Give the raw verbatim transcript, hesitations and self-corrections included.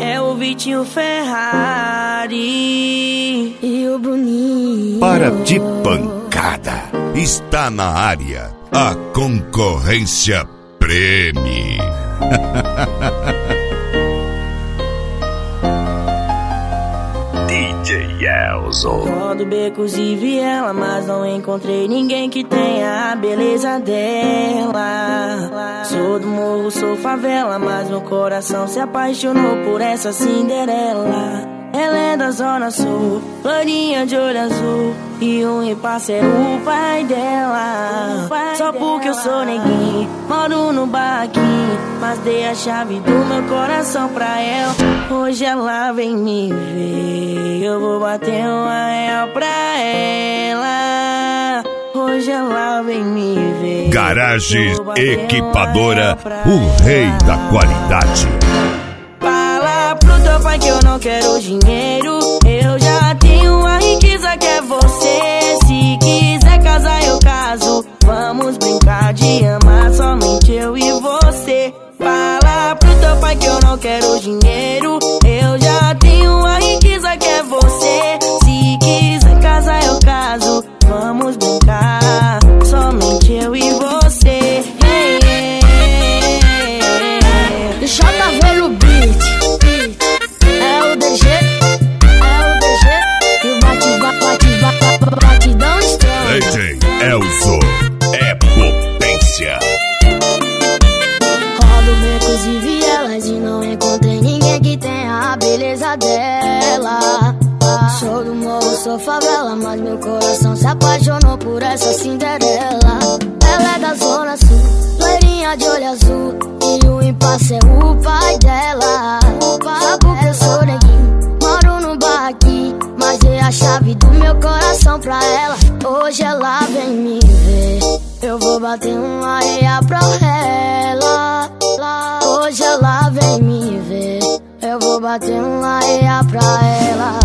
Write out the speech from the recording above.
é o Vitinho Ferrari e o Bruninho. Para de pancada, está na área a concorrência preme. D J Elzo. Rodo becos e viela, mas não encontrei ninguém que tenha a beleza dela. Sou do morro, sou favela, mas meu coração se apaixonou por essa Cinderela. Ela é da zona sul, loirinha de olho azul, e o impasse é o pai dela. Só porque eu sou neguinho, moro no barraquinho, mas dei a chave do meu coração pra ela. Hoje ela vem me ver, eu vou bater uma real pra ela. Hoje ela vem me ver. Garagens Equipadora, o rei da qualidade. Fala pro teu pai que eu não quero dinheiro, eu já tenho a riqueza que é você. Se quiser casar eu caso, vamos brincar de amar somente eu e você. Fala pro teu pai que eu não quero dinheiro, eu já tenho a riqueza que é você. Se quiser casar eu caso, vamos brincar somente eu e você. Hey, hey, hey, hey. Deixa eu tá vendo o beat. É o D G, é o D G. E o bate, bate, bate, batidão estranho. D J Elzo é potência. Rodo becos e vielas e não encontrei ninguém que tenha a beleza dela. Sou do morro, sou favela, mas meu coração se apaixonou por essa Cinderela. Ela é da zona sul, loirinha de olho azul, e o impasse é o pai dela. Só porque eu sou neguinho, moro no barraquinho, mas dei a chave do meu coração pra ela. Hoje ela vem me ver, eu vou bater uma areia pra ela. Hoje ela vem me ver, eu vou bater uma areia pra ela.